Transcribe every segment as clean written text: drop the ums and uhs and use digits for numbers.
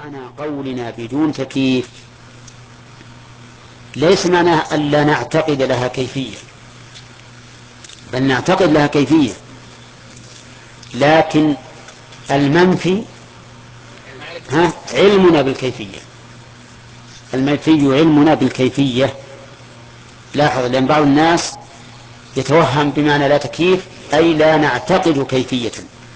معنى قولنا بدون تكييف ليس معناه ألا نعتقد لها كيفية، بل نعتقد لها كيفية، لكن المنفي علمنا بالكيفية. المنفي علمنا بالكيفية. لاحظ، لأن بعض الناس يتوهم بمعنى لا تكييف أي لا نعتقد كيفية،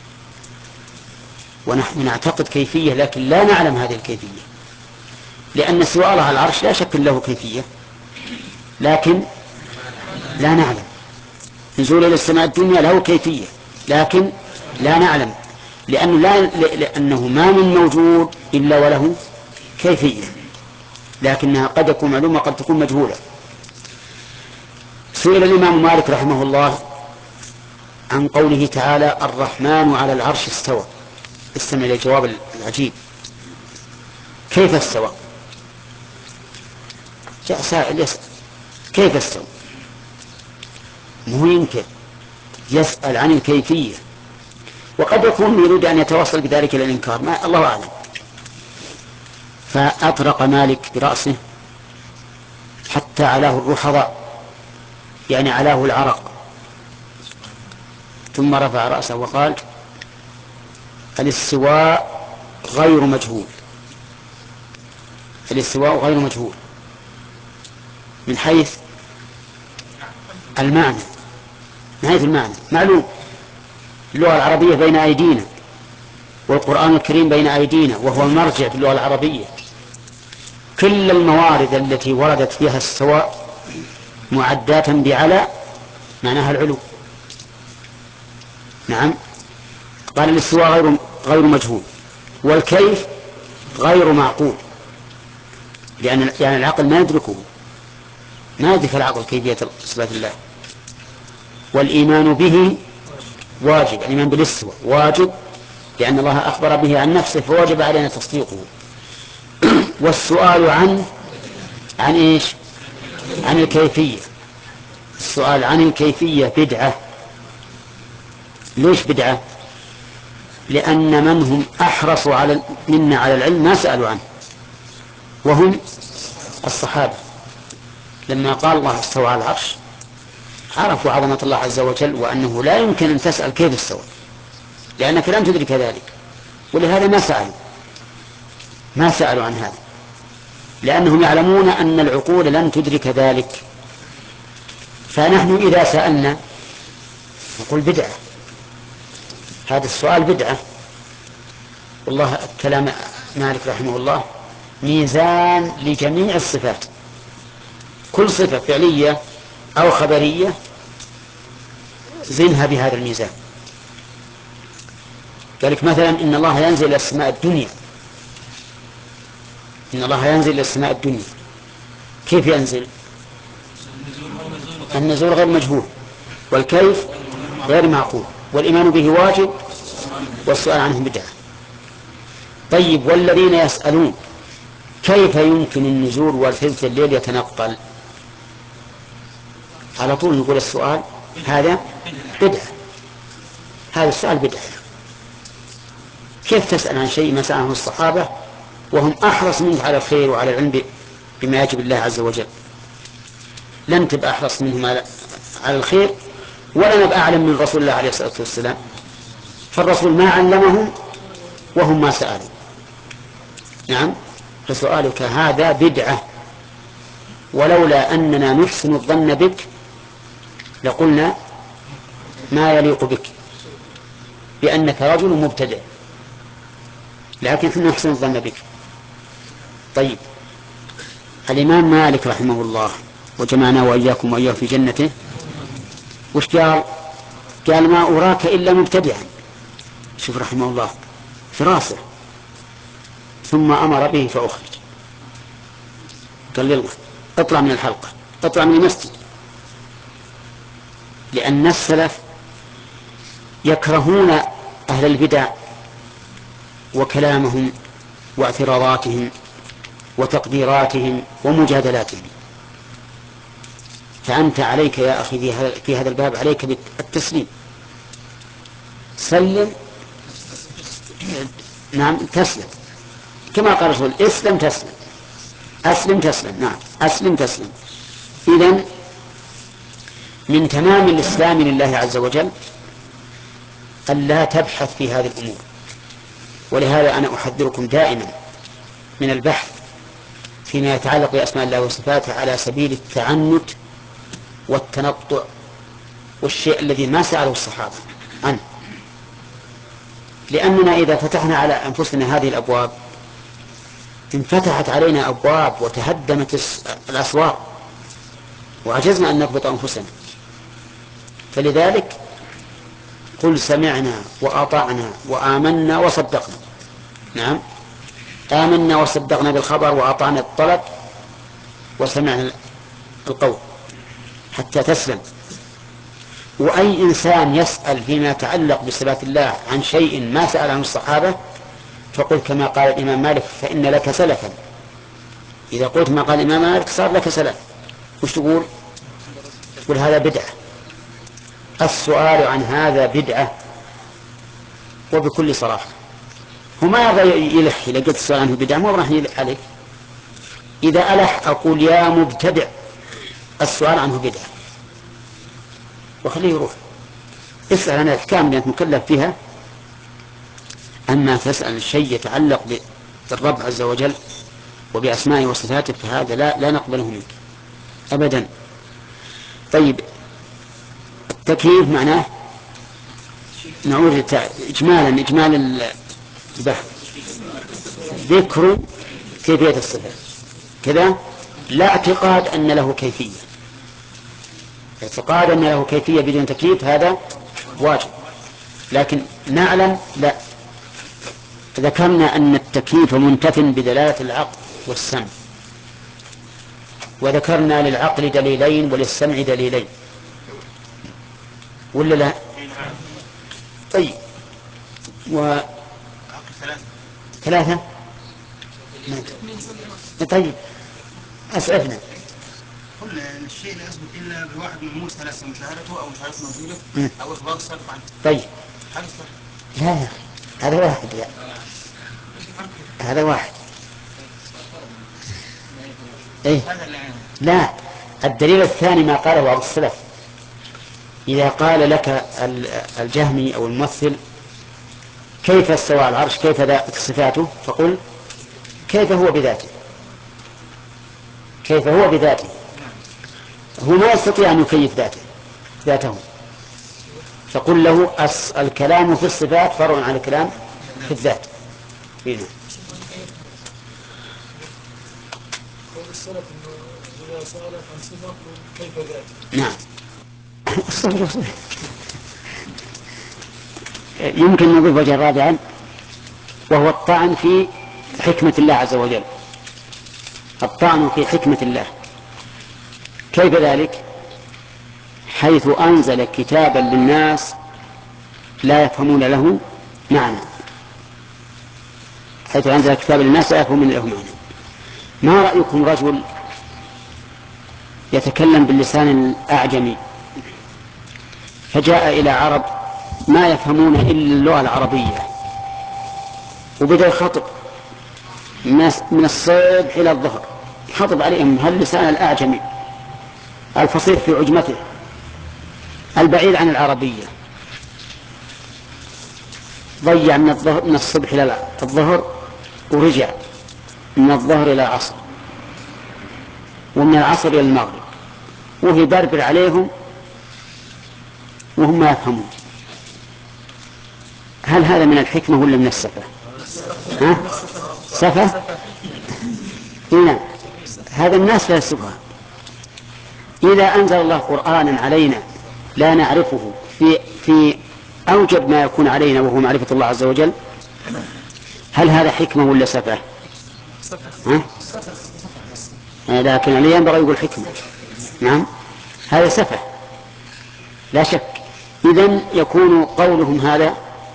ونحن نعتقد كيفية لكن لا نعلم هذه الكيفية، لأن استواء الله على العرش لا شك له كيفية لكن لا نعلم. نزول إلى السماء الدنيا له كيفية لكن لا نعلم، لأنه ما من موجود إلا وله كيفية، لكنها قد تكون معلومة قد تكون مجهولة. سئل الإمام مالك رحمه الله عن قوله تعالى الرحمن على العرش استوى. استمع إلى الجواب العجيب. كيف استوى؟ جاء سائل يسأل كيف استوى، مو ينكر، يسأل عن الكيفية، وقد يكون يريد أن يتوصل بذلك إلى الإنكار، ما الله أعلم. فأطرق مالك برأسه حتى علاه الرحضاء، يعني علاه العرق، ثم رفع رأسه وقال الاستواء غير مجهول. الاستواء غير مجهول من حيث المعنى، من حيث المعنى معلوم. اللغة العربية بين أيدينا، والقرآن الكريم بين أيدينا، وهو المرجع في اللغة العربية. كل الموارد التي وردت فيها السواء معدات بعلى معناها العلو. نعم، قال الاستواء غير مجهول، والكيف غير معقول، لأن العقل ما يدركه، ما يدرك العقل كيفية صفات الله. والإيمان به واجب، الإيمان بالاستواء واجب، لأن الله أخبر به عن نفسه فوجب علينا تصديقه. والسؤال عن إيش؟ عن الكيفية. السؤال عن الكيفية بدعة. ليش بدعة؟ لأن من هم أحرص منا على العلم ما سألوا عنه، وهم الصحابة. لما قال الله استوى على العرش عرفوا عظمة الله عز وجل، وأنه لا يمكن أن تسأل كيف استوى، لأنك لم تدرك ذلك، ولهذا ما سألوا عن هذا، لأنهم يعلمون أن العقول لن تدرك ذلك. فنحن إذا سألنا نقول بدعة، هذا السؤال بدعة. والله كلام مالك رحمه الله ميزان لجميع الصفات، كل صفة فعلية أو خبرية زنها بهذا الميزان. ذلك مثلا إن الله ينزل إلى السماء الدنيا، إن الله ينزل إلى السماء الدنيا، كيف ينزل؟ النزول غير مجهول، والكيف غير معقول، والإيمان به واجب، والسؤال عنه بدعة. طيب، والذين يسألون كيف يمكن النزول والثلث الليل يتنقل، على طول نقول السؤال هذا بدعة، هذا السؤال بدعة. كيف تسأل عن شيء ما سأله الصحابة وهم أحرص منك على الخير وعلى العلم بما يجب الله عز وجل؟ لن تبقى أحرص منهم على الخير، ولا نبقى أعلم من رسول الله عليه الصلاة والسلام، فالرسول ما علمهم وهم ما سألوا. نعم، فسؤالك هذا بدعة، ولولا أننا نحسن الظن بك لقلنا ما يليق بك بأنك رجل مبتدع، لكن نحن نحسن الظن بك. طيب، الإمام مالك رحمه الله وجمعنا وإياكم وإياه في جنته، وش قال؟ قال ما أراك إلا مبتدعا. شوف رحمه الله في راسه، ثم أمر به فأخرج، قال يلا اطلع من الحلقة، اطلع من المسجد. لأن السلف يكرهون أهل البدع وكلامهم واعتراضاتهم وتقديراتهم ومجادلاتهم. فأنت عليك يا أخي في هذا الباب عليك بالتسليم، سلم، نعم تسلم، كما قال الرسول اسلم تسلم، أسلم تسلم، نعم أسلم تسلم. إذن من تمام الإسلام لله عز وجل أن لا تبحث في هذه الأمور. ولهذا أنا أحذركم دائما من البحث فيما يتعلق بأسماء الله وصفاته على سبيل التعنت والتنطع والشيء الذي ما سأله الصحابة عنه، لأننا إذا فتحنا على أنفسنا هذه الأبواب انفتحت علينا أبواب وتهدمت الأسوار وعجزنا أن نضبط أنفسنا. فلذلك قل سمعنا وأطعنا وآمنا وصدقنا. نعم، آمنا وصدقنا بالخبر وأطعنا الطلب وسمعنا القول حتى تسلم. وأي إنسان يسأل فيما يتعلق بصفات الله عن شيء ما سأل عنه الصحابة فقل كما قال الإمام مالك فإن لك سلفا. إذا قلت ما قال الإمام مالك صار لك سلف. وش تقول؟ تقول هذا بدعة. السؤال عن هذا بدعة وبكل صراحة. هو ما يرضى يلح إذا قلت السؤال عنه بدعة، ما راح يلح عليك. إذا ألح أقول يا مبتدع السؤال عنه بدعة وخليه يروح. اسأل عن الأحكام اللي أنت مكلف فيها. أما تسأل شيء يتعلق بالرب عز وجل وبأسمائه وصفاته فهذا لا نقبله منك أبدا. طيب، التكييف معناه نعود إجمال البحث ذكر كيفية الصفات كذا، لا اعتقاد أن له كيفية. اعتقاد أن له كيفية بدون تكييف هذا واجب، لكن نعلم لا. ذكرنا أن التكييف منتف بدلالة العقل والسمع، وذكرنا للعقل دليلين وللسمع دليلين، ولا لا؟ طيب، ثلاثة. طيب أسعفنا. كل الشيء لا يثبت إلا بواحد من موسى ثلاثة: مشاهدته أو مشاهدة نظيره أو إخبار السلف عنه. طيب لا يا أخي، هذا واحد يا. هذا واحد. إيه؟ لا، الدليل الثاني ما قاله بعض السلف. إذا قال لك الجهمي أو الممثل كيف استوى على العرش كيف صفاته، فقل كيف هو بذاته. كيف هو بذاته، هو ما يستطيع أن يكيف ذاته. فقل له الكلام في الصفات فرع عن الكلام في الذات. هنا نعم. يمكن نضيف وجه رابعا وهو الطعن في حكمة الله عز وجل. الطعن في حكمة الله كيف ذلك؟ حيث أنزل كتابا للناس لا يفهمون له معنى. حيث أنزل كتابا للناس لا يفهمون له معنى. ما رأيكم رجل يتكلم باللسان الأعجمي فجاء إلى عرب ما يفهمون إلا اللغة العربية وبدأ يخاطب الناس من الصبح إلى الظهر، يخاطب عليهم هاللسان الأعجمي الفصيح في عجمته البعيد عن العربية. ضيع من الصبح إلى الظهر ورجع من الظهر إلى العصر ومن العصر إلى المغرب وهي بربر عليهم وهم ما يفهمون. هل هذا من الحكمة ولا من السفة؟ سفة؟ هنا هذا الناس لا يسفها. إذا أنزل الله قرآنا علينا لا نعرفه في أوجب ما يكون علينا وهو معرفة الله عز وجل، هل هذا حكمة ولا سفة؟ لكن عليه ينبغي يقول حكمة. نعم، هذا سفة لا شك. إذن يكون قولهم هذا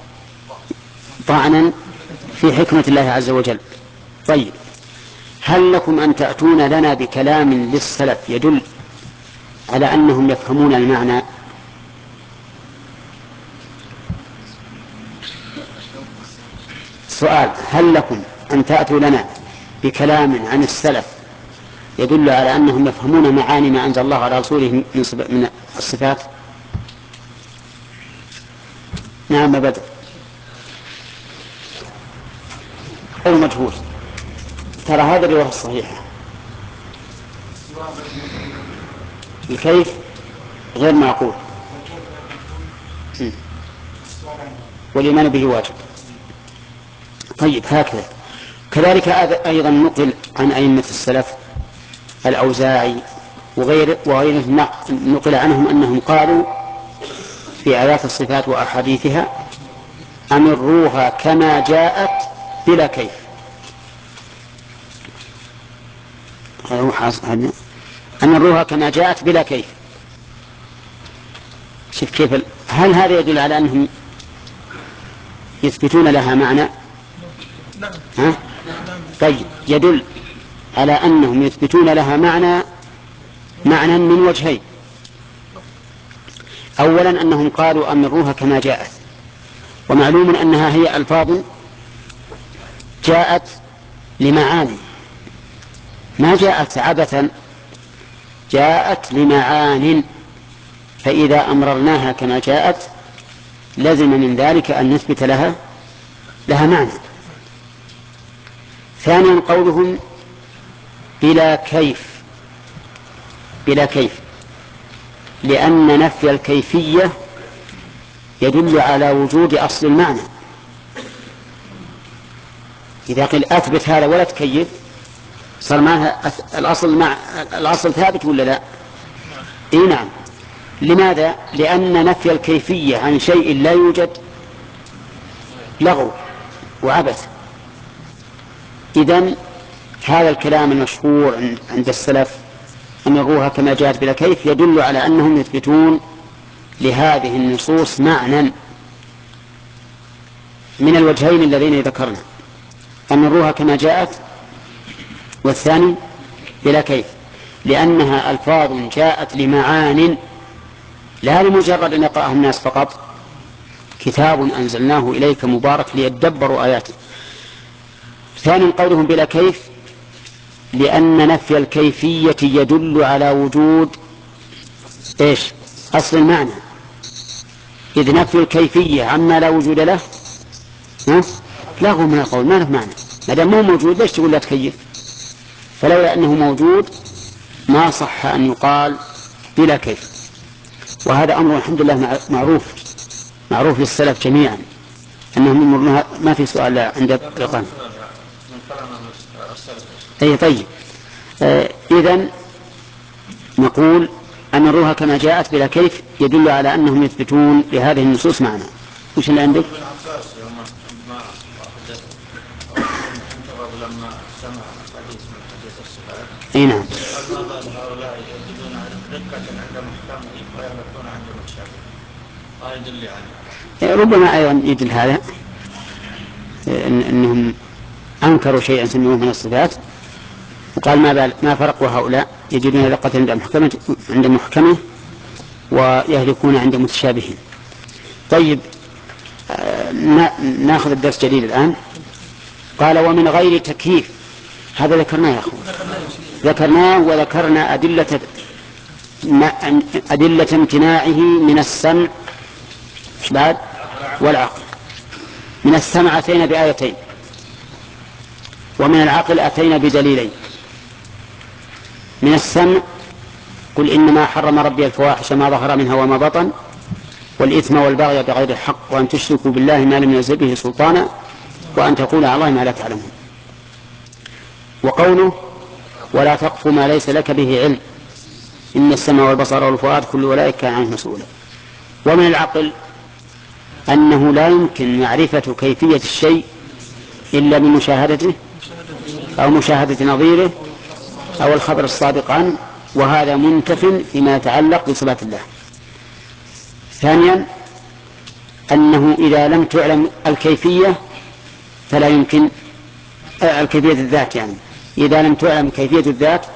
طعنا في حكمة الله عز وجل. طيب، هل لكم أن تأتون لنا بكلام للسلف يدل على أنهم يفهمون المعنى؟ سؤال: هل لكم أن تأتوا لنا بكلام عن السلف يدل على أنهم يفهمون معاني ما أنزل الله على رسوله من الصفات. نعم بدر أو مجهول. ترى هذا الرواية الصحيحة. الكيف غير معقول والإيمان به واجب. طيب هكذا. كذلك أيضا نقل عن أئمة السلف الأوزاعي وغيره نقل عنهم أنهم قالوا في آيات الصفات وأحاديثها أمروها كما جاءت بلا كيف. أمروها كما جاءت بلا كيف. شوف كيف. هل هذا يدل على أنهم يثبتون لها معنى؟ ها؟ طيب يدل على أنهم يثبتون لها معنى من وجهين. أولا أنهم قالوا أمروها كما جاءت، ومعلوم أنها هي ألفاظ جاءت لمعاني، ما جاءت عبثا، جاءت لمعان، فإذا أمررناها كما جاءت لزم من ذلك أن نثبت لها معنى. ثانيا قولهم بلا كيف، لأن نفي الكيفية يدل على وجود أصل المعنى. إذا قيل أثبت هذا ولا تكيف صار معناها الأصل ثابت ولا لا؟ إيه نعم. لماذا؟ لأن نفي الكيفية عن شيء لا يوجد لغو وعبث. إذن هذا الكلام المشهور عند السلف أمروها كما جاءت بلا كيف يدل على أنهم يثبتون لهذه النصوص معنى من الوجهين اللذين ذكرنا، أمروها كما جاءت، والثاني بلا كيف، لأنها ألفاظ جاءت لمعان لا لمجرد أن يقرأها الناس فقط. كتاب أنزلناه إليك مبارك ليدبروا آياته. ثاني قولهم بلا كيف لأن نفي الكيفية يدل على وجود أصل المعنى، إذ نفي الكيفية عما لا وجود له لغو من القول، ما له معنى. ما دام مو موجود ليش تقول لا تكيف؟ فلولا أنه موجود ما صح أن يقال بلا كيف. وهذا أمر الحمد لله معروف للسلف جميعا أنهم يمرون. ما في سؤال عند القرآن. أي طيب. إذن نقول أمروها كما جاءت بلا كيف يدل على أنهم يثبتون لهذه النصوص معنى. وش اللي عندك؟ لما سمع حديث من حديث الصفات اي نعم هؤلاء يجدون دقة عند محكمه ويغلطون عند متشابه. هذا يدل عليه. ربما أيضا يدل هذا أنهم أنكروا شيئا سموه من الصفات وقال ما فرق هؤلاء يجدون دقة عند محكمه ويهلكون عند متشابه. طيب ناخذ الدرس جديد الآن. قال ومن غير تكييف. هذا ذكرناه يا أخوان، ذكرناه وذكرنا أدلة امتناعه من السمع بعد والعقل. من السمع أتينا بآيتين، ومن العقل أتينا بدليلين. من السمع قل إنما حرم ربي الفواحش ما ظهر منها وما بطن والإثم والبغي بغير الحق وأن تشركوا بالله ما لم ينزل به سلطانا وأن تقولوا على الله ما لا تعلمون. وقوله ولا تقف ما ليس لك به علم إن السمع والبصر والفؤاد كل أولئك كان عنه مسؤولا. ومن العقل أنه لا يمكن معرفة كيفية الشيء إلا بمشاهدته أو مشاهدة نظيره أو الخبر الصادق عنه، وهذا منتف فيما يتعلق بصفات الله. ثانيا أنه إذا لم تعلم الكيفية فلا يمكن الكيفية الذات، يعني إذا لم تعلم كيفية الذات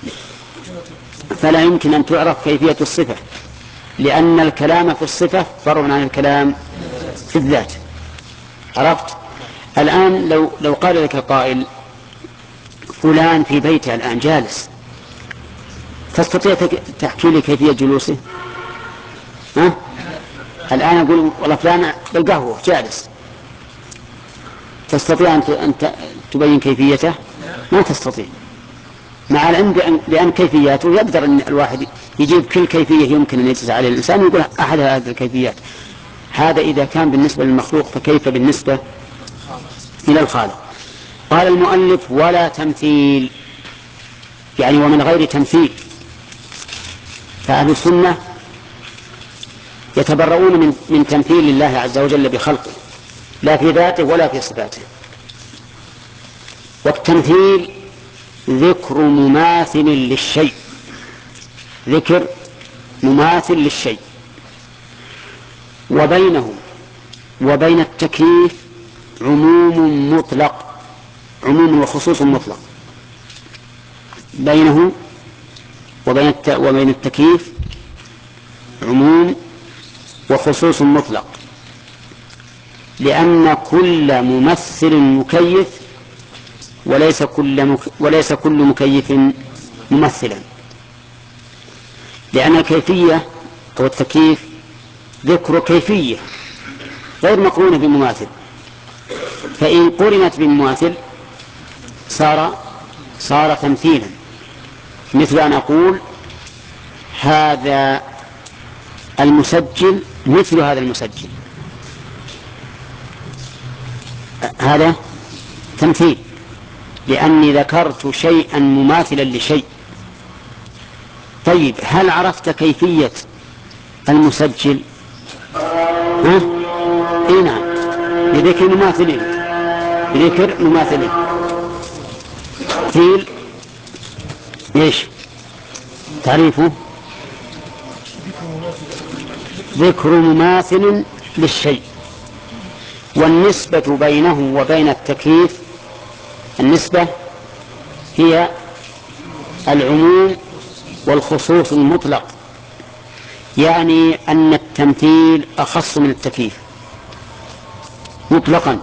فلا يمكن أن تعرف كيفية الصفة، لأن الكلام في الصفة فرع عن الكلام في الذات. عرفت؟ الآن لو قال لك قائل فلان في بيته الآن جالس، تستطيع تحكي لي كيفية جلوسه؟ ها؟ الآن أقول والله فلان بالقهوة جالس، تستطيع أن تبين كيفيته؟ ما تستطيع، مع العلم بأن كيفياته يقدر أن الواحد يجيب كل كيفية يمكن أن يجلس عليه الإنسان يقول أحد هذه الكيفيات. هذا إذا كان بالنسبة للمخلوق، فكيف بالنسبة إلى الخالق؟ قال المؤلف ولا تمثيل، يعني ومن غير تمثيل. فأهل السنة يتبرؤون من تمثيل الله عز وجل بخلقه، لا في ذاته ولا في صفاته. والتمثيل ذكر مماثل للشيء، ذكر مماثل للشيء، وبينه وبين التكييف عموم مطلق، عموم وخصوص مطلق. بينه وبين التكييف عموم وخصوص مطلق، لأن كل ممثل مكيف وليس كل مكيف ممثلا، لأن الكيفية أو التكييف ذكر كيفية غير مقرونة بمماثل، فإن قرنت بمماثل صار تمثيلا، مثل أن أقول هذا المسجل مثل هذا المسجل، هذا تمثيل، لأني ذكرت شيئا مماثلا لشيء. طيب هل عرفت كيفية المسجل؟ ها؟ إيه نعم، بذكر مماثلين. تمثيل ايش تعريفه؟ ذكر مماثل للشيء. والنسبة بينه وبين التكييف، النسبة هي العموم والخصوص المطلق، يعني أن التمثيل أخص من التكييف مطلقا،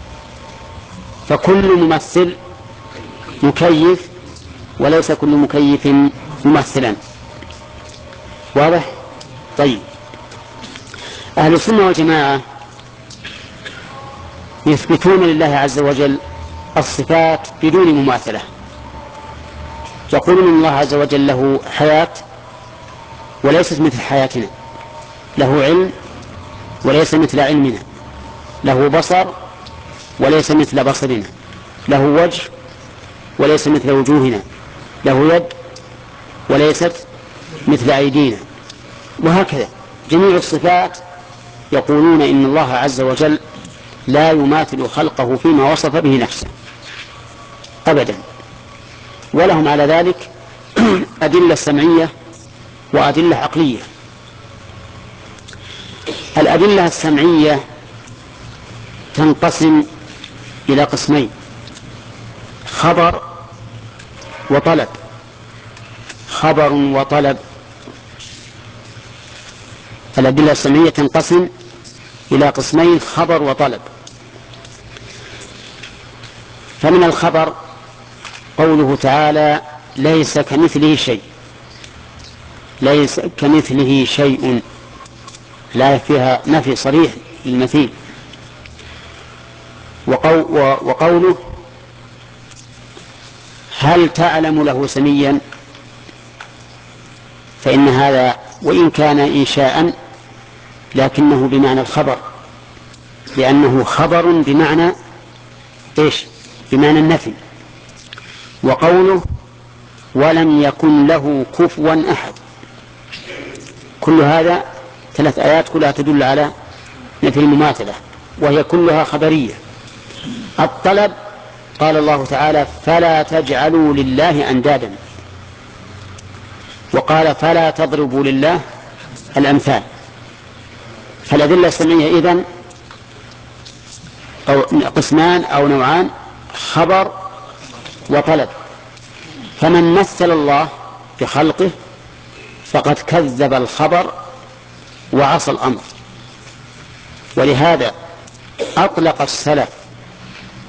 فكل ممثل مكيف وليس كل مكيف ممثلا. واضح؟ طيب، أهل السنة والجماعة يثبتون لله عز وجل الصفات بدون مماثلة، يقولون إن الله عز وجل له حياة وليست مثل حياتنا، له علم وليس مثل علمنا، له بصر وليس مثل بصرنا، له وجه وليس مثل وجوهنا، له يد وليست مثل أيدينا، وهكذا جميع الصفات يقولون إن الله عز وجل لا يماثل خلقه فيما وصف به نفسه أبدا. ولهم على ذلك أدلة سمعية وأدلة عقلية. الأدلة السمعية تنقسم إلى قسمين: خبر وطلب. خبر وطلب. الأدلة السمعية تنقسم إلى قسمين: خبر وطلب. فمن الخبر قوله تعالى ليس كمثله شيء، ليس كمثله شيء، لا فيها نفي صريح للمثيل. وقوله هل تعلم له سميا، فإن هذا وإن كان إنشاء لكنه بمعنى الخبر، لأنه خبر بمعنى إيش؟ بمعنى النفي. وقوله ولم يكن له كفوا أحد، كل هذا 3 آيات كلها تدل على نفي المماثلة، وهي كلها خبرية. الطلب قال الله تعالى فلا تجعلوا لله أندادا، وقال فلا تضربوا لله الأمثال. فالأدلة السمعية إذن قسمان أو نوعان: خبر وطلب. فمن مثل الله بخلقه فقد كذب الخبر وعصى الأمر. ولهذا أطلق السلف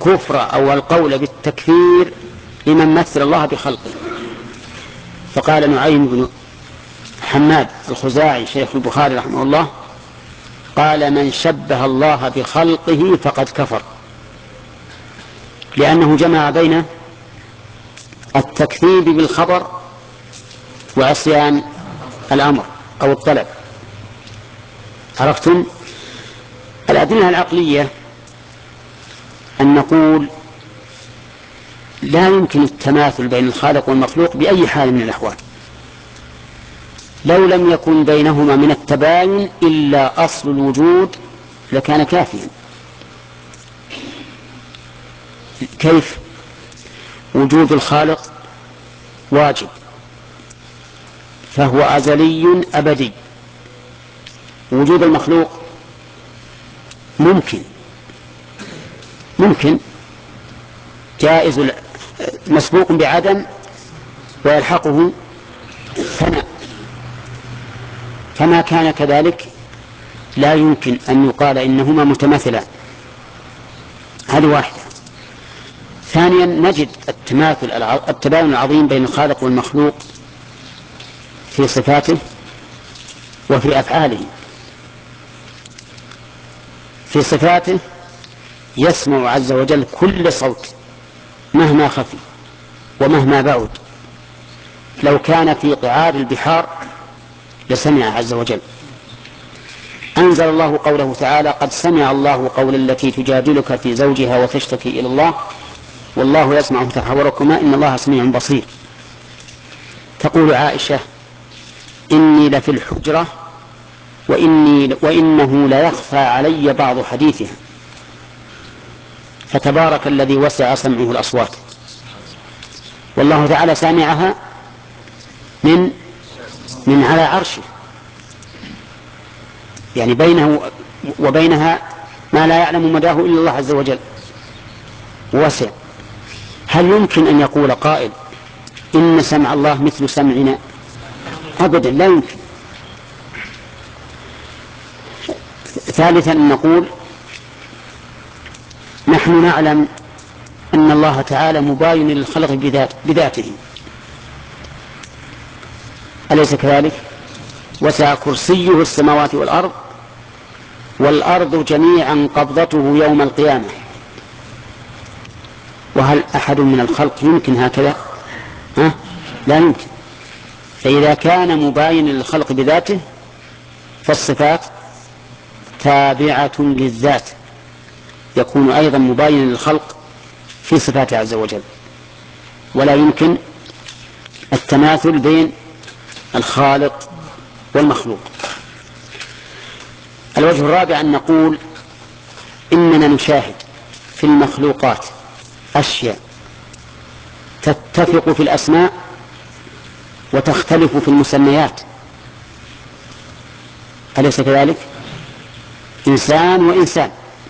الكفر أو القول بالتكفير لمن مثل الله بخلقه. فقال نعيم بن حماد الخزاعي شيخ البخاري رحمه الله قال من شبه الله بخلقه فقد كفر، لأنه جمع بين التكذيب بالخبر وعصيان الأمر أو الطلب. عرفتم؟ الأدلة العقلية أن نقول لا يمكن التماثل بين الخالق والمخلوق بأي حال من الأحوال، لو لم يكن بينهما من التباين إلا أصل الوجود لكان كافيا. كيف؟ وجود الخالق واجب فهو أزلي أبدي، وجود المخلوق ممكن جائز مسبوق بعدم ويلحقه فناء، فما كان كذلك لا يمكن أن يقال إنهما متماثلان. هذه واحدة. ثانيا نجد التباين العظيم بين الخالق والمخلوق في صفاته وفي أفعاله. في صفاته يسمع عز وجل كل صوت مهما خفي ومهما بعد، لو كان في قعار البحار لسمع عز وجل. أنزل الله قوله تعالى قد سمع الله قول التي تجادلك في زوجها وتشتكي إلى الله والله يسمع تحاوركما إن الله سميع بصير. تقول عائشة إني لفي الحجرة وإنه ليخفى علي بعض حديثها، فتبارك الذي وسع سمعه الأصوات. والله تعالى سامعها من على عرشه، يعني بينه وبينها ما لا يعلم مداه إلا الله عز وجل وسع. هل يمكن أن يقول قائل إن سمع الله مثل سمعنا؟ أبدا لا يمكن. ثالثا أن نقول نحن نعلم أن الله تعالى مباين للخلق بذاته، أليس كذلك؟ وسع كرسيه السماوات والأرض والأرض جميعا قبضته يوم القيامة. وهل أحد من الخلق يمكن هكذا؟ لا يمكن. فإذا كان مباين للخلق بذاته فالصفات تابعة للذات، يكون أيضا مباين للخلق في صفاته عز وجل، ولا يمكن التماثل بين الخالق والمخلوق. الوجه الرابع أن نقول إننا نشاهد في المخلوقات أشياء تتفق في الأسماء وتختلف في المسميات، أليس كذلك؟ إنسان وإنسان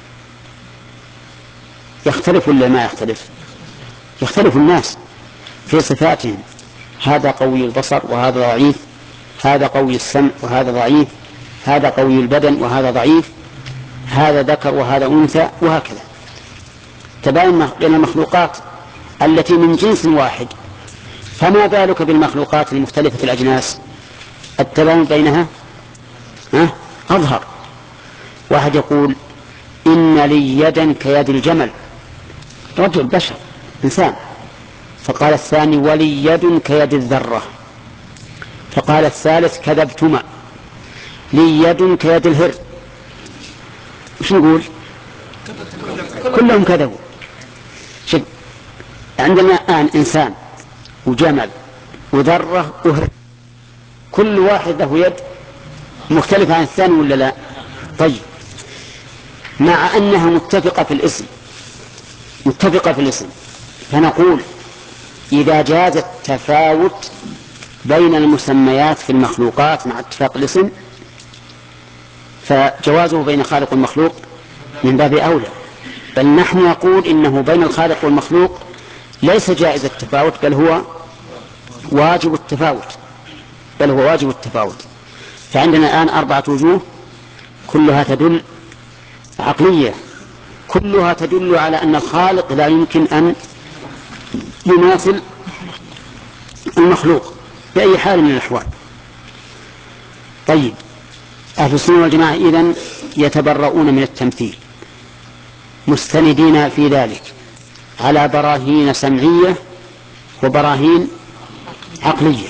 يختلف ولا ما يختلف؟ يختلف الناس في صفاتهم، هذا قوي البصر وهذا ضعيف، هذا قوي السمع وهذا ضعيف، هذا قوي البدن وهذا ضعيف، هذا ذكر وهذا أنثى، وهكذا. تباين بين المخلوقات التي من جنس واحد، فما بالك بالمخلوقات المختلفة الأجناس؟ التباين بينها أظهر. واحد يقول إن لي يدا كيد الجمل، رجل بشر إنسان. فقال الثاني ولي يد كيد الذرة. فقال الثالث كذبتما، لي يد كيد الهر. وش نقول؟ كلهم كذبوا. عندنا الآن إنسان وجمل وذرة وهر، كل واحد له يد مختلفة عن الثاني ولا لا؟ طيب، مع أنها متفقة في الاسم، فنقول إذا جاز التفاوت بين المسميات في المخلوقات مع اتفاق الاسم فجوازه بين الخالق والمخلوق من باب أولى. بل نحن نقول إنه بين الخالق والمخلوق ليس جائز التفاوت، بل هو واجب التفاوت. فعندنا الآن 4 وجوه كلها تدل عقلية، كلها تدل على أن الخالق لا يمكن أن يماثل المخلوق بأي حال من الأحوال. طيب، أهل السنة والجماعة إذن يتبرؤون من التمثيل، مستندين في ذلك على براهين سمعية وبراهين عقلية.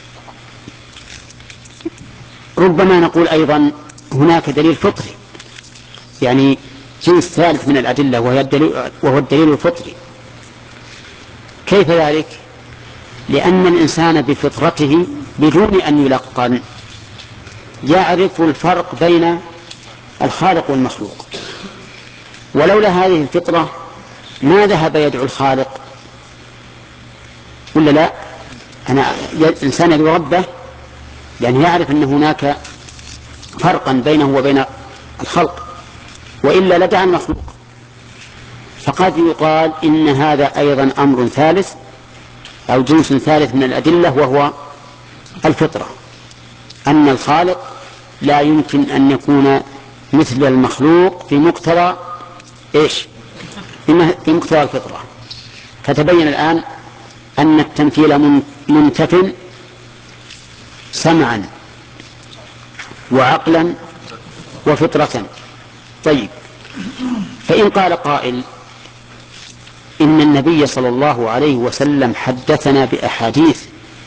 ربما نقول أيضا هناك دليل فطري، يعني جنس ثالث من الأدلة وهو الدليل الفطري. كيف ذلك؟ لأن الإنسان بفطرته بدون أن يلقن يعرف الفرق بين الخالق والمخلوق، ولولا هذه الفطرة ما ذهب يدعو الخالق، ولا لا؟ الإنسان يدعو ربه لأنه يعرف أن هناك فرقا بينه وبين الخلق، وإلا لدعا المخلوق. فقد يقال إن هذا أيضا أمر ثالث أو جنس ثالث من الأدلة، وهو الفطرة، أن الخالق لا يمكن أن يكون مثل المخلوق في مقتضى في مقتضى الفطرة. فتبين الآن أن التمثيل منتف سمعا وعقلا وفطرة. طيب، فإن قال قائل إن النبي صلى الله عليه وسلم حدثنا بأحاديث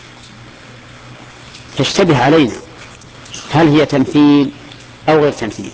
تشتبه علينا، هل هي تمثيل أو غير تمثيل؟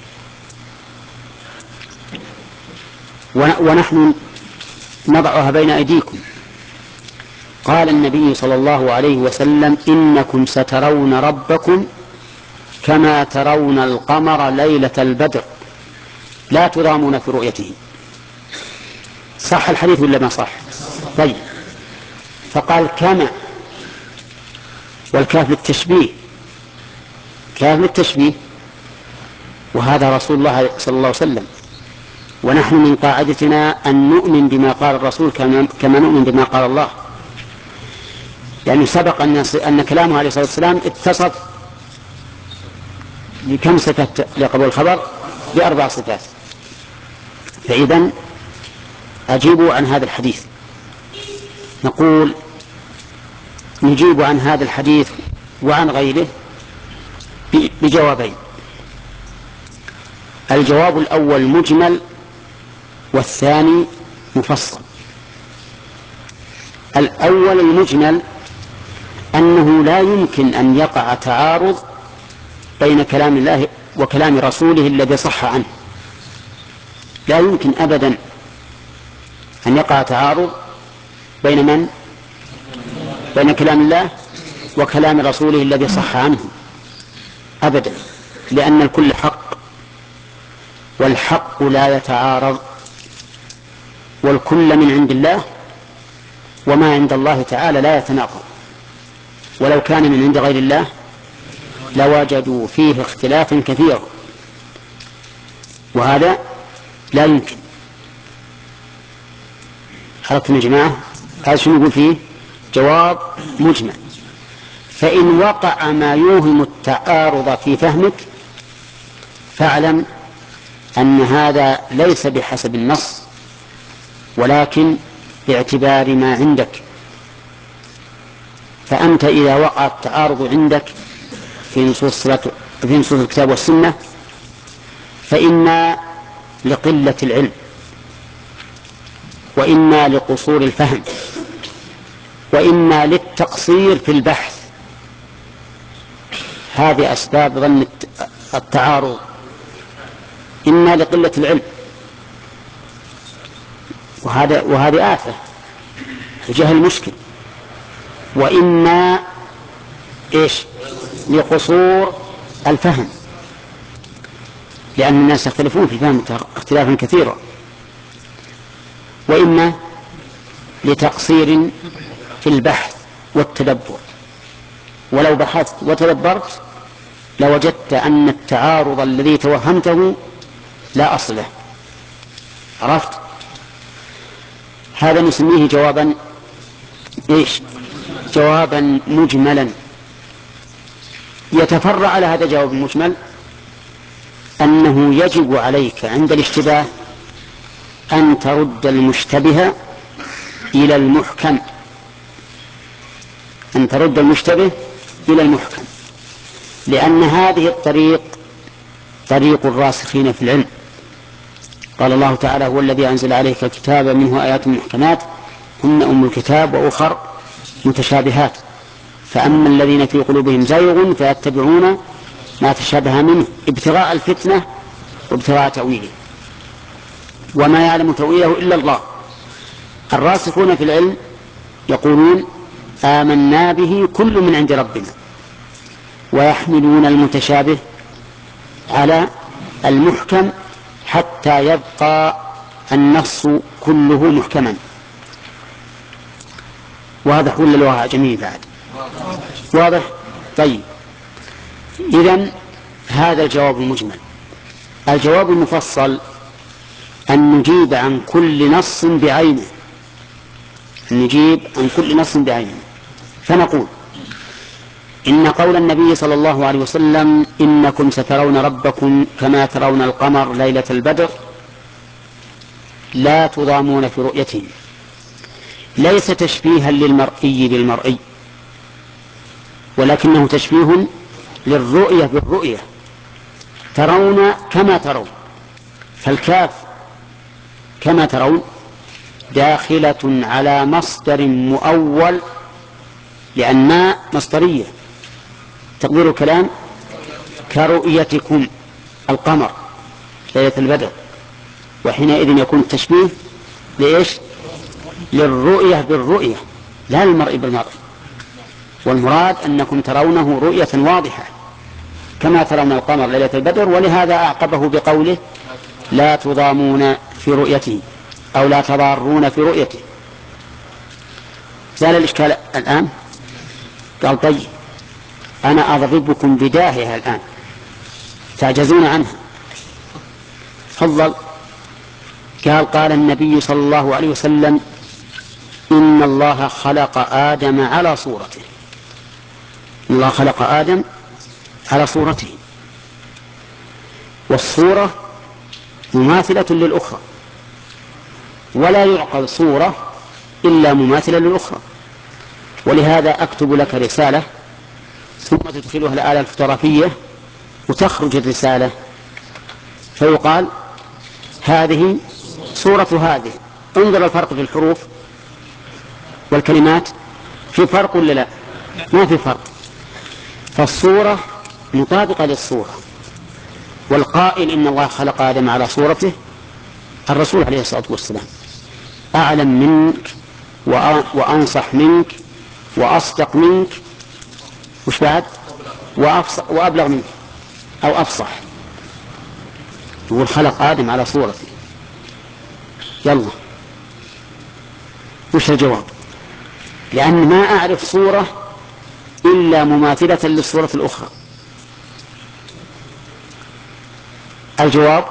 ونحن نضعها بين أيديكم. قال النبي صلى الله عليه وسلم: إنكم سترون ربكم كما ترون القمر ليلة البدر لا تضامون في رؤيته. صح الحديث ولا ما صح؟ طيب، فقال كما، والكاف للتشبيه، كاف للتشبيه، وهذا رسول الله صلى الله عليه وسلم، ونحن من قاعدتنا أن نؤمن بما قال الرسول كما نؤمن بما قال الله، يعني سبق أن كلامه عليه الصلاة والسلام اتصف بكم صفة لقبول الخبر؟ ب4 صفات. فإذن أجيبوا عن هذا الحديث. نقول نجيب عن هذا الحديث وعن غيره بجوابين. الجواب الأول مجمل والثاني مفصل. الأول المجمل أنه لا يمكن أن يقع تعارض بين كلام الله وكلام رسوله الذي صح عنه، لا يمكن أبدا أن يقع تعارض بين كلام الله وكلام رسوله الذي صح عنه أبدا، لأن الكل حق، والحق لا يتعارض، والكل من عند الله، وما عند الله تعالى لا يتناقض، ولو كان من عند غير الله لوجدوا فيه اختلافا كثيرا، وهذا لا يمكن. عرفتم يا جماعة؟ هذا شنو نقول فيه؟ جواب مجمل. فإن وقع ما يوهم التعارض في فهمك فاعلم أن هذا ليس بحسب النص، ولكن باعتبار ما عندك. فأنت إذا وقع التعارض عندك في نصوص الكتاب والسنة فإما لقلة العلم، وإما لقصور الفهم، وإما للتقصير في البحث. هذه أسباب ظن التعارض. إما لقلة العلم، وهذه آفة، الجهل مشكل. وإما لقصور الفهم، لأن الناس يختلفون في فهم اختلافا كثيرا. وإما لتقصير في البحث والتدبر، ولو بحثت وتدبرت لوجدت أن التعارض الذي توهمته لا أصل له. عرفت؟ هذا نسميه جوابا جوابا مجملا. يتفرع على هذا الجواب المجمل أنه يجب عليك عند الاشتباه أن ترد المشتبه إلى المحكم، أن ترد المشتبه إلى المحكم، لأن هذه الطريق طريق الراسخين في العلم. قال الله تعالى: هو الذي أنزل عليك الكتاب منه آيات محكمات هن أم الكتاب وأخر متشابهات، فأما الذين في قلوبهم زيغ فيتبعون ما تشابه منه ابتغاء الفتنة وابتغاء تأويله وما يعلم تأويله إلا الله. الراسخون في العلم يقولون: آمنا به كل من عند ربنا، ويحملون المتشابه على المحكم حتى يبقى النص كله محكما. واضح ولا الواقع جميل بعد؟ واضح. طيب، إذن هذا الجواب المجمل. الجواب المفصل أن نجيب عن كل نص بعينه، نجيب عن كل نص بعينه. فنقول: إن قول النبي صلى الله عليه وسلم: إنكم سترون ربكم كما ترون القمر ليلة البدر لا تضامون في رؤيته، ليس تشبيها للمرئي بالمرئي، ولكنه تشبيه للرؤية بالرؤية. ترون كما ترون، فالكاف كما ترون داخلة على مصدر مؤول، لأن ما مصدرية. تقدير الكلام: كرؤيتكم القمر ليلة البدر، وحينئذ يكون التشبيه لإيش؟ للرؤية بالرؤية لا للمرء بالمرء، والمراد أنكم ترونه رؤية واضحة كما ترون القمر ليلة البدر. ولهذا أعقبه بقوله: لا تضامون في رؤيته أو لا تضارون في رؤيته. زال الإشكال الآن؟ قال: طيب، أنا أضربكم بداهية الآن تعجزون عنها. تفضل. قال النبي صلى الله عليه وسلم: إن الله خلق آدم على صورته. الله خلق آدم على صورته، والصورة مماثلة للأخرى، ولا يعقل صورة إلا مماثلة للأخرى. ولهذا أكتب لك رسالة ثم تدخلها الآلة الفوتوغرافية وتخرج الرسالة، فيقال: هذه صورة هذه. انظر الفرق في الحروف والكلمات، في فرق ولا لا؟ ما في فرق. فالصورة مطابقة للصورة. والقائل إن الله خلق آدم على صورته الرسول عليه الصلاة والسلام، أعلم منك وأنصح منك وأصدق منك، وش بعد؟ وأبلغ منك أو أفصح. يقول خلق آدم على صورته. يلا، وش الجواب؟ لأن ما أعرف صورة إلا مماثلة للصورة الأخرى. الجواب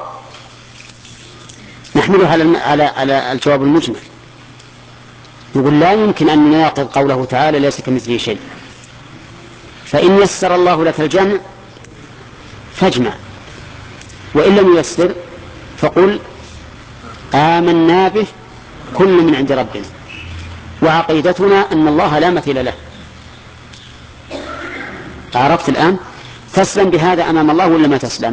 نحمله على الجواب المجمل. يقول: لا يمكن أن نناقض قوله تعالى: ليس كمثله شيء. فإن يسر الله لك الجمع فاجمع، وإن لم ييسر فقل: آمنا به كل من عند ربنا، وعقيدتنا أن الله لا مثيل له. عرفت الآن؟ تسلم بهذا أمام الله ولا ما تسلم؟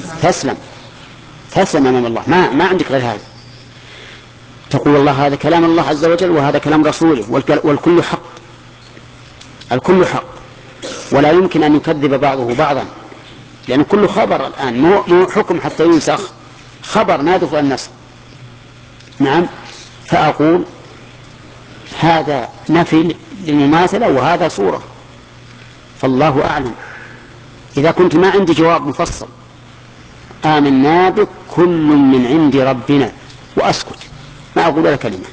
تسلم أمام الله، ما عندك غير هذا. تقول: الله هذا كلام الله عز وجل وهذا كلام رسوله، والكل حق، الكل حق، ولا يمكن أن يكذب بعضه بعضا، لأن كل خبر الآن مو حكم حتى ينسخ، خبر نادف النسخ. نعم. فأقول: هذا نفي للمماثلة وهذا صورة، فالله أعلم. إذا كنت ما عندي جواب مفصل، آمنا بك كل من عند ربنا، وأسكت ما أقول ولا كلمة،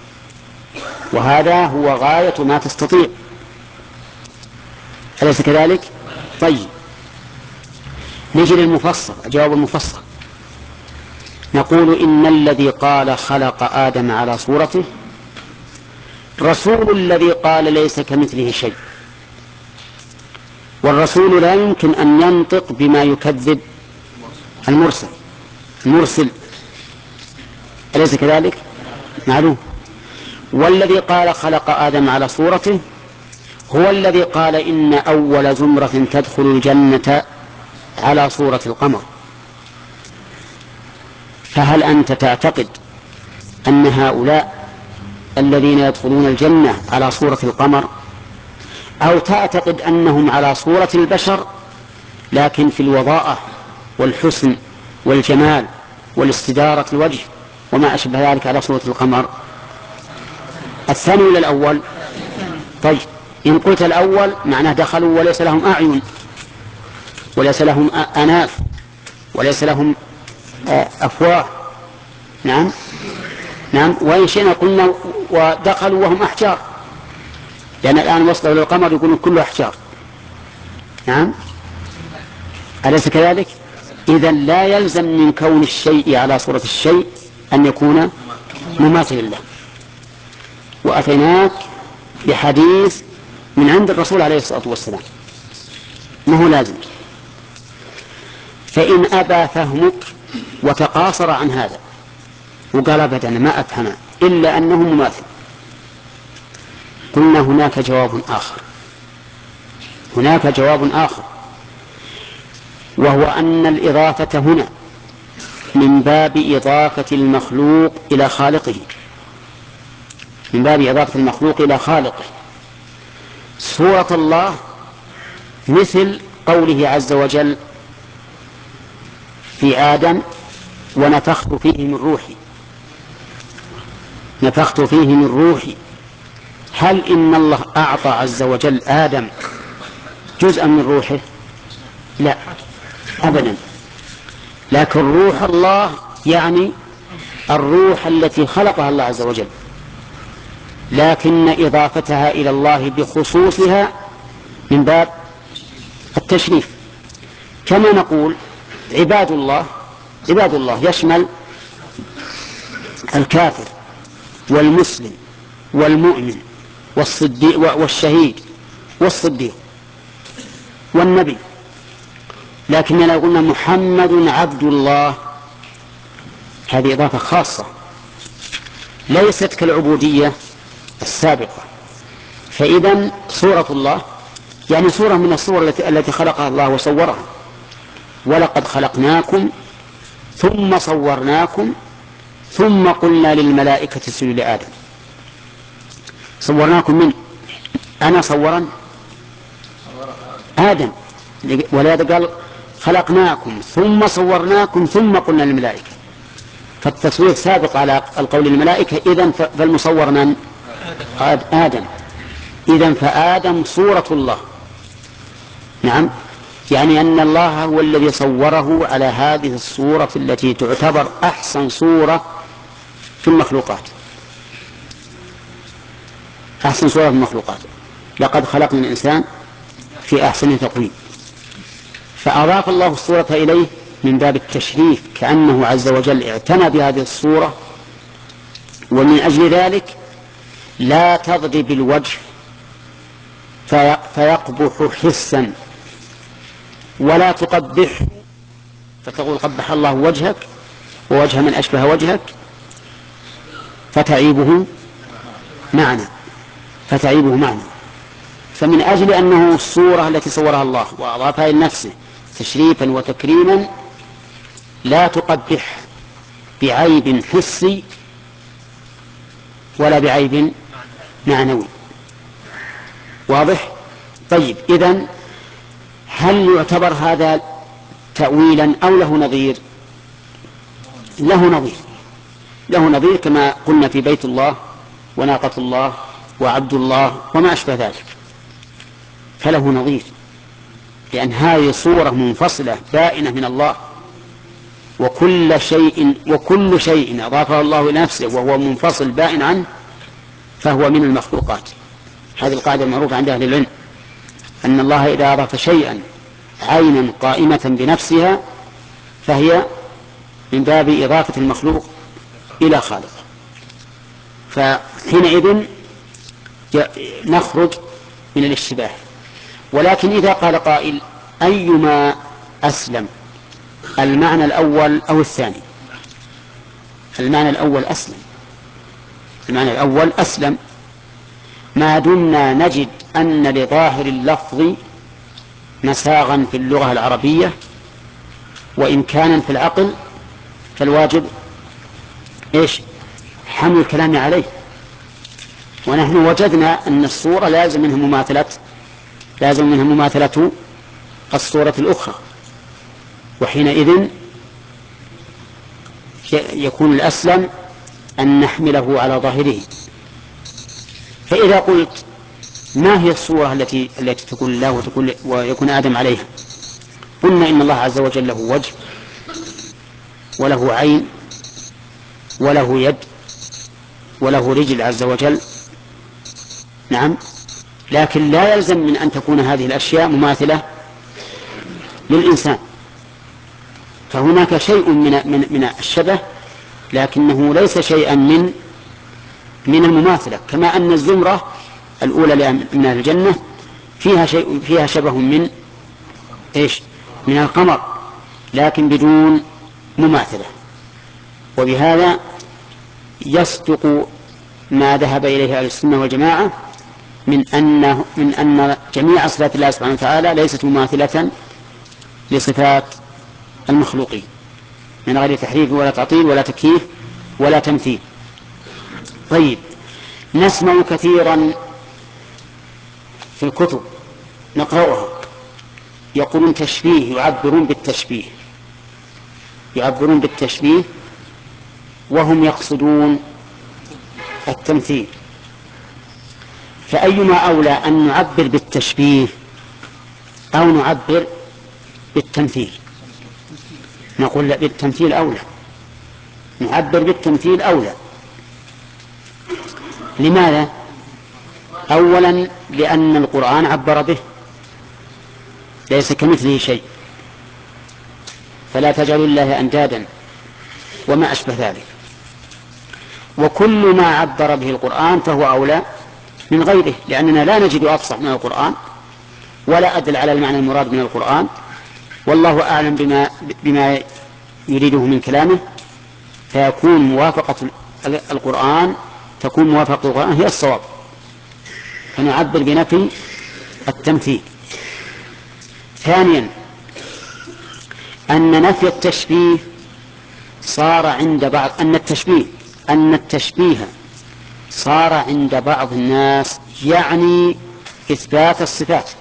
وهذا هو غاية ما تستطيع. أليس كذلك؟ طيب، نجي للمفصل، الجواب المفصل. نقول: إن الذي قال خلق آدم على صورته رسول الذي قال ليس كمثله شيء، والرسول لا يمكن أن ينطق بما يكذب المرسل. أليس كذلك؟ معلوم. والذي قال خلق آدم على صورته هو الذي قال إن أول زمرة تدخل الجنة على صورة القمر. فهل أنت تعتقد أن هؤلاء الذين يدخلون الجنة على صورة القمر، أو تعتقد أنهم على صورة البشر لكن في الوضاءة والحسن والجمال والاستدارة الوجه وما أشبه ذلك على صورة القمر؟ الثاني ولا الأول؟ طيب إن قلت الأول معناه دخلوا وليس لهم أعين وليس لهم أناف وليس لهم أفواه. نعم وإن شئنا قلنا ودخلوا وهم أحجار، لأن الآن وصلوا للقمر يقولون كله أحجار. نعم أليس كذلك؟ إذن لا يلزم من كون الشيء على صورة الشيء أن يكون مماثلا له. وأتيناك بحديث من عند الرسول عليه الصلاة والسلام، ما هو لازم. فإن أبى فهمك وتقاصر عن هذا وقال أبدا ما أفهم إلا أنه مماثل، قلنا هناك جواب آخر، وهو أن الإضافة هنا من باب إضافة المخلوق إلى خالقه، من باب إضافة المخلوق إلى خالقه. صورة الله مثل قوله عز وجل في آدم ونفخت فيه من روحي. هل إن الله أعطى عز وجل آدم جزءا من روحه؟ لا أبدا، لكن روح الله يعني الروح التي خلقها الله عز وجل، لكن إضافتها إلى الله بخصوصها من باب التشريف. كما نقول عباد الله يشمل الكافر والمسلم والمؤمن والصديق والشهيد والصديق والنبي، لكننا قلنا محمد عبد الله، هذه إضافة خاصة ليست كالعبودية السابقة. فإذا صورة الله يعني صورة من الصور التي خلقها الله وصورها. ولقد خلقناكم ثم صورناكم ثم قلنا للملائكة اسجدوا لآدم. صورناكم من أنا صورا آدم، ولهذا قال خلقناكم ثم صورناكم ثم قلنا للملائكة، فالتصوير سابق على القول للملائكة. إذن فالمصور من؟ آدم. إذن فآدم صورة الله. نعم، يعني أن الله هو الذي صوره على هذه الصورة التي تعتبر أحسن صورة في المخلوقات، أحسن صورة في المخلوقات. لقد خلقنا الإنسان في أحسن تقويم. فأضاف الله الصورة إليه من باب التشريف، كأنه عز وجل اعتنى بهذه الصورة، ومن أجل ذلك لا تضرب الوجه فيقبح حسا، ولا تقبح فتقول قبح الله وجهك ووجه من أشبه وجهك فتعيبه معنى. فمن أجل أنه الصورة التي صورها الله وأضافها لنفسه تشريفا وتكريما لا تقبح بعيب حسي ولا بعيب معنوي. واضح؟ طيب، إذن هل يعتبر هذا تأويلا أو له نظير؟ له نظير كما قلنا في بيت الله وناقة الله وعبد الله وما أشبه ذلك، فله نظير، لأن هذه صورة منفصلة بائنة من الله، وكل شيء أضافه الله لنفسه وهو منفصل بائن عنه فهو من المخلوقات. هذه القاعدة المعروفة عند أهل العلم، أن الله إذا أضاف شيئا عينا قائمة بنفسها فهي من باب إضافة المخلوق إلى خالق. فحينئذ نخرج من الاشتباه. ولكن إذا قال قائل أيما أسلم، المعنى الأول أو الثاني؟ المعنى الأول أسلم، المعنى الأول أسلم ما دمنا نجد أن لظاهر اللفظ مساغا في اللغة العربية وإمكانا في العقل، فالواجب إيش؟ حمل الكلام عليه. ونحن وجدنا أن الصورة لازم منها مماثلة الصورة الأخرى، وحينئذ يكون الأسلم أن نحمله على ظاهره. فإذا قلت ما هي الصورة التي تكون الله ويكون آدم عليها؟ قلنا إن الله عز وجل له وجه وله عين وله يد وله رجل عز وجل، نعم، لكن لا يلزم من أن تكون هذه الأشياء مماثلة للإنسان، فهناك شيء من الشبه لكنه ليس شيئا من المماثلة، كما أن الزمرة الأولى من أهل الجنة فيها شبه من إيش؟ من القمر، لكن بدون مماثلة. وبهذا يصدق ما ذهب إليه أهل السنة والجماعة من أن جميع صفات الله سبحانه وتعالى ليست مماثلة لصفات المخلوقين من غير تحريف ولا تعطيل ولا تكييف ولا تمثيل. طيب، نسمع كثيرا في الكتب نقرأها يقولون تشبيه، يعبرون بالتشبيه وهم يقصدون التمثيل. فأيما أولى أن نعبر بالتشبيه أو نعبر بالتمثيل؟ نقول لا، بالتمثيل أولى، نعبر بالتمثيل أولى. لماذا؟ أولا لأن القرآن عبر به، ليس كمثله شيء، فلا تجعلوا الله أندادا وما أشبه ذلك. وكل ما عبر به القرآن فهو أولى من غيره، لأننا لا نجد أفصح من القرآن ولا أدل على المعنى المراد من القرآن، والله أعلم بما يريده من كلامه، فيكون موافقة القرآن هي الصواب، فنعبر بنفي التمثيل. ثانيا أن نفي التشبيه صار عند بعض أن التشبيه صار عند بعض الناس يعني إثبات الصفات،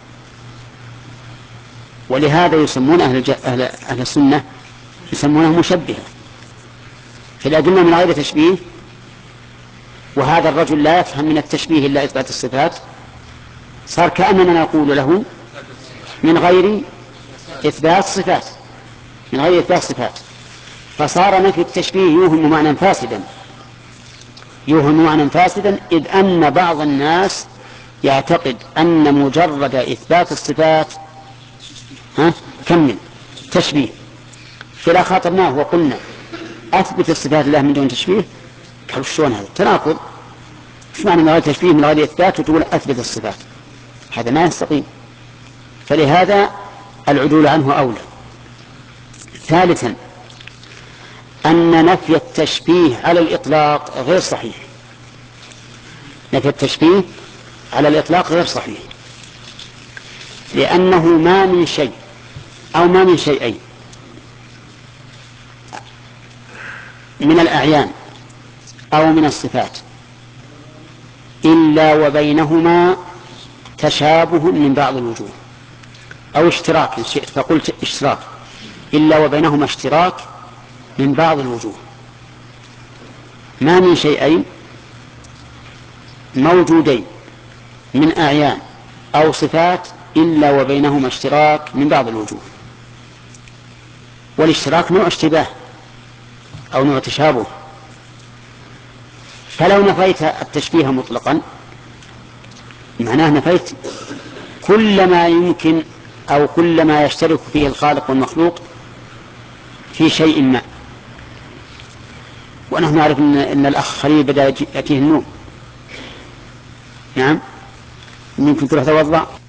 ولهذا يسمون أهل السنة يسمونه مشبهة في الأدلة من غير تشبيه. وهذا الرجل لا يفهم من التشبيه إلا إثبات الصفات، صار كأننا نقول له من غير إثبات صفات، فصار نفي التشبيه يوهم معنى فاسدا، إذ أن بعض الناس يعتقد أن مجرد إثبات الصفات كمل تشبيه. فلا خاطبناه وقلنا أثبت الصفات لله من دون تشبيه، قالوا شلون هذا تناقض؟ ايش معنى من غير تشبيه من غير إثبات وتقول أثبت الصفات؟ هذا ما يستقيم، فلهذا العدول عنه أولى. ثالثا أن نفي التشبيه على الإطلاق غير صحيح، نفي التشبيه على الإطلاق غير صحيح، لأنه ما من شيء أو ما من شيئين من الأعيان أو من الصفات إلا وبينهما تشابه من بعض الوجوه، أو اشتراك إن شئت فقلت اشتراك، إلا وبينهما اشتراك من بعض الوجوه. ما من شيئين موجودين من أعيان أو صفات إلا وبينهما اشتراك من بعض الوجوه، والاشتراك نوع اشتباه أو نوع تشابه. فلو نفيت التشبيه مطلقا معناه نفيت كل ما يمكن أو كل ما يشترك فيه الخالق والمخلوق في شيء ما. ونحن نعرف أن الأخ خليل بدأ يأتيه النوم. نعم، يمكن تروح توضأ.